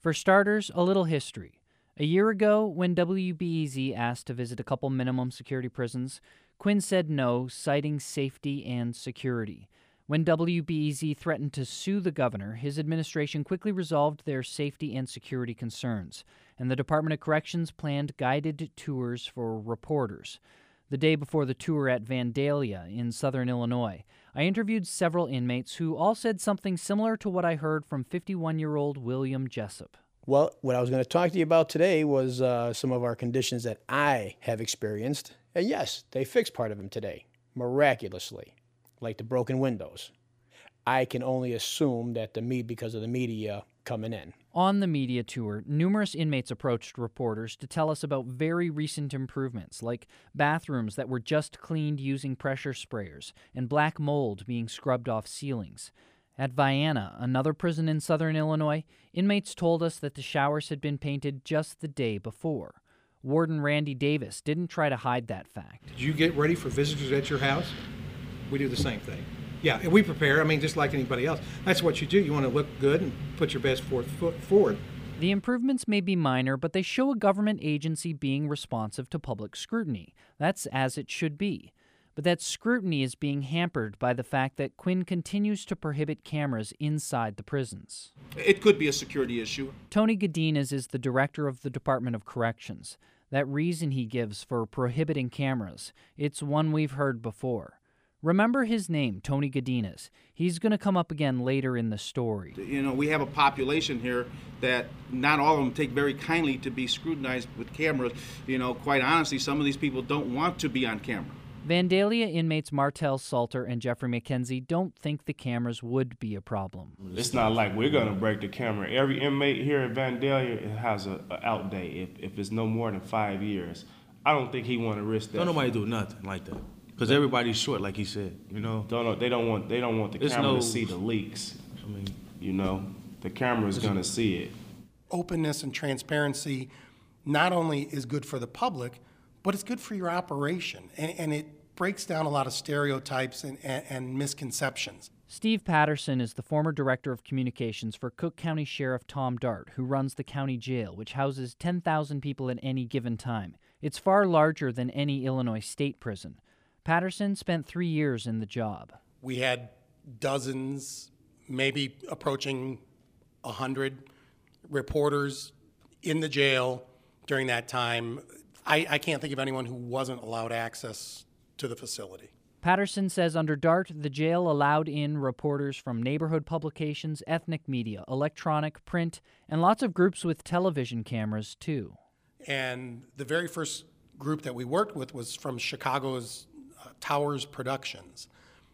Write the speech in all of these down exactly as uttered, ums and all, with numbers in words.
For starters, a little history. A year ago, when W B E Z asked to visit a couple minimum security prisons, Quinn said no, citing safety and security. When W B E Z threatened to sue the governor, his administration quickly resolved their safety and security concerns, and the Department of Corrections planned guided tours for reporters. The day before the tour at Vandalia in southern Illinois, I interviewed several inmates who all said something similar to what I heard from fifty-one-year-old William Jessup. Well, what I was going to talk to you about today was uh, some of our conditions that I have experienced. And yes, they fixed part of them today, miraculously, like the broken windows. I can only assume that the me because of the media coming in. On the media tour, numerous inmates approached reporters to tell us about very recent improvements, like bathrooms that were just cleaned using pressure sprayers and black mold being scrubbed off ceilings. At Vienna, another prison in southern Illinois, inmates told us that the showers had been painted just the day before. Warden Randy Davis didn't try to hide that fact. Did you get ready for visitors at your house? We do the same thing. Yeah, and we prepare, I mean, just like anybody else. That's what you do. You want to look good and put your best foot forward. The improvements may be minor, but they show a government agency being responsive to public scrutiny. That's as it should be. But that scrutiny is being hampered by the fact that Quinn continues to prohibit cameras inside the prisons. It could be a security issue. Tony Godinez is the director of the Department of Corrections. That reason he gives for prohibiting cameras, it's one we've heard before. Remember his name, Tony Godinez. He's going to come up again later in the story. You know, we have a population here that not all of them take very kindly to be scrutinized with cameras. You know, quite honestly, some of these people don't want to be on camera. Vandalia inmates Martell Salter and Jeffrey McKenzie don't think the cameras would be a problem. It's not like we're going to break the camera. Every inmate here at Vandalia has a, a out date if, if it's no more than five years. I don't think he want to risk that. Don't nobody do nothing like that. Because everybody's short, like he said, you know. Don't, they don't want they don't want the There's camera no, to see the leaks. I mean, you know, the camera's going to see it. Openness and transparency not only is good for the public, but it's good for your operation. And, and it breaks down a lot of stereotypes and, and, and misconceptions. Steve Patterson is the former director of communications for Cook County Sheriff Tom Dart, who runs the county jail, which houses ten thousand people at any given time. It's far larger than any Illinois state prison. Patterson spent three years in the job. We had dozens, maybe approaching a hundred reporters in the jail during that time. I, I can't think of anyone who wasn't allowed access to the facility. Patterson says under Dart, the jail allowed in reporters from neighborhood publications, ethnic media, electronic, print, and lots of groups with television cameras, too. And the very first group that we worked with was from Chicago's uh, Towers Productions.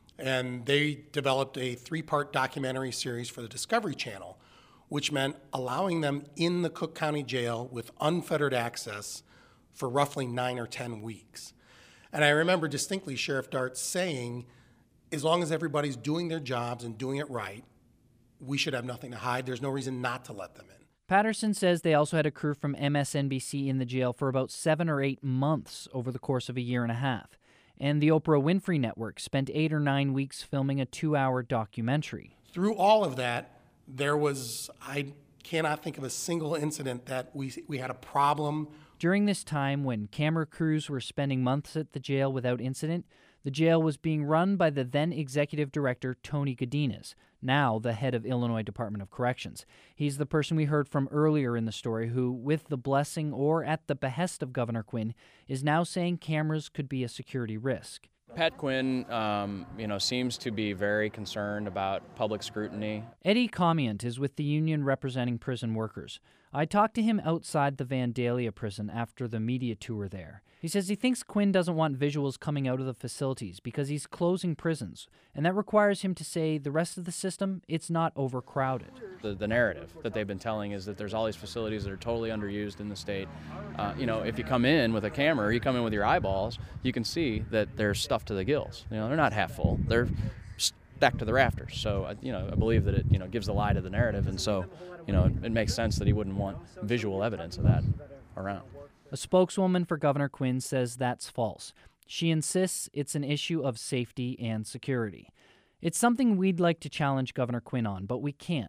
And they developed a three-part documentary series for the Discovery Channel, which meant allowing them in the Cook County Jail with unfettered access for roughly nine or ten weeks. And I remember distinctly Sheriff Dart saying, as long as everybody's doing their jobs and doing it right, we should have nothing to hide. There's no reason not to let them in. Patterson says they also had a crew from M S N B C in the jail for about seven or eight months over the course of a year and a half. And the Oprah Winfrey Network spent eight or nine weeks filming a two-hour documentary. Through all of that, there was, I cannot think of a single incident that we we had a problem. During this time, when camera crews were spending months at the jail without incident, the jail was being run by the then executive director, Tony Godinez, now the head of Illinois Department of Corrections. He's the person we heard from earlier in the story who, with the blessing or at the behest of Governor Quinn, is now saying cameras could be a security risk. Pat Quinn, um, you know, seems to be very concerned about public scrutiny. Eddie Comient is with the union representing prison workers. I talked to him outside the Vandalia prison after the media tour there. He says he thinks Quinn doesn't want visuals coming out of the facilities because he's closing prisons, and that requires him to say the rest of the system, it's not overcrowded. The, the narrative that they've been telling is that there's all these facilities that are totally underused in the state. Uh, you know, if you come in with a camera or you come in with your eyeballs, you can see that there's stuff to the gills. You know, they're not half full. They're stacked to the rafters. So, you know, I believe that it, you know, gives the lie to the narrative, and so, you know, it, it makes sense that he wouldn't want visual evidence of that around. A spokeswoman for Governor Quinn says that's false. She insists it's an issue of safety and security. It's something we'd like to challenge Governor Quinn on, but we can't.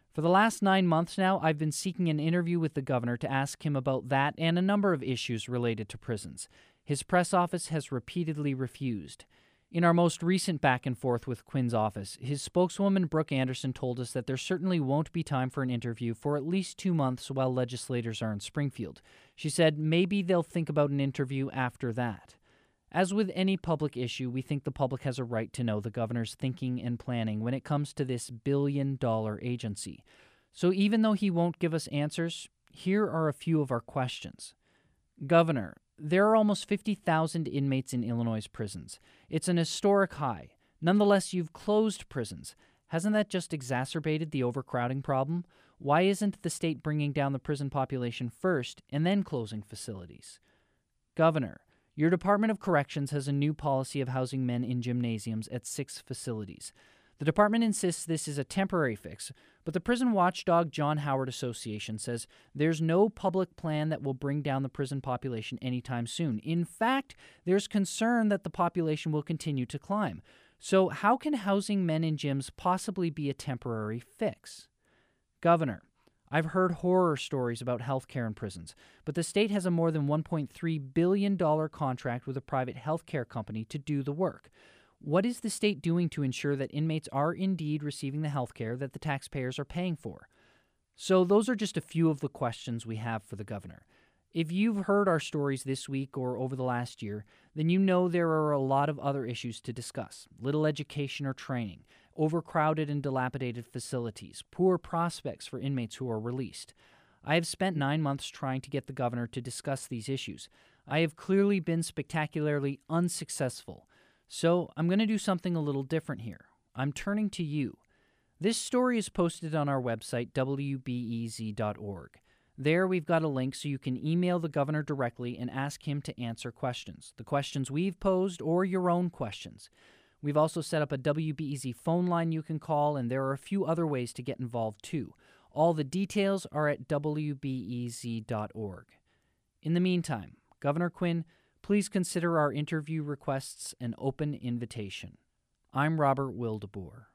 For the last nine months now, I've been seeking an interview with the governor to ask him about that and a number of issues related to prisons. His press office has repeatedly refused. In our most recent back and forth with Quinn's office, his spokeswoman Brooke Anderson told us that there certainly won't be time for an interview for at least two months while legislators are in Springfield. She said maybe they'll think about an interview after that. As with any public issue, we think the public has a right to know the governor's thinking and planning when it comes to this billion-dollar agency. So even though he won't give us answers, here are a few of our questions. Governor, there are almost fifty thousand inmates in Illinois' prisons. It's an historic high. Nonetheless, you've closed prisons. Hasn't that just exacerbated the overcrowding problem? Why isn't the state bringing down the prison population first and then closing facilities? Governor, your Department of Corrections has a new policy of housing men in gymnasiums at six facilities. The department insists this is a temporary fix, but the prison watchdog John Howard Association says there's no public plan that will bring down the prison population anytime soon. In fact, there's concern that the population will continue to climb. So how can housing men in gyms possibly be a temporary fix? Governor, I've heard horror stories about health care in prisons, but the state has a more than one point three billion dollars contract with a private health care company to do the work. What is the state doing to ensure that inmates are indeed receiving the health care that the taxpayers are paying for? So those are just a few of the questions we have for the governor. If you've heard our stories this week or over the last year, then you know there are a lot of other issues to discuss. Little education or training, overcrowded and dilapidated facilities, poor prospects for inmates who are released. I have spent nine months trying to get the governor to discuss these issues. I have clearly been spectacularly unsuccessful. So I'm going to do something a little different here. I'm turning to you. This story is posted on our website, W B E Z dot org. There we've got a link so you can email the governor directly and ask him to answer questions, the questions we've posed or your own questions. We've also set up a W B E Z phone line you can call, and there are a few other ways to get involved too. All the details are at W B E Z dot org. In the meantime, Governor Quinn, please consider our interview requests an open invitation. I'm Robert Wildeboer.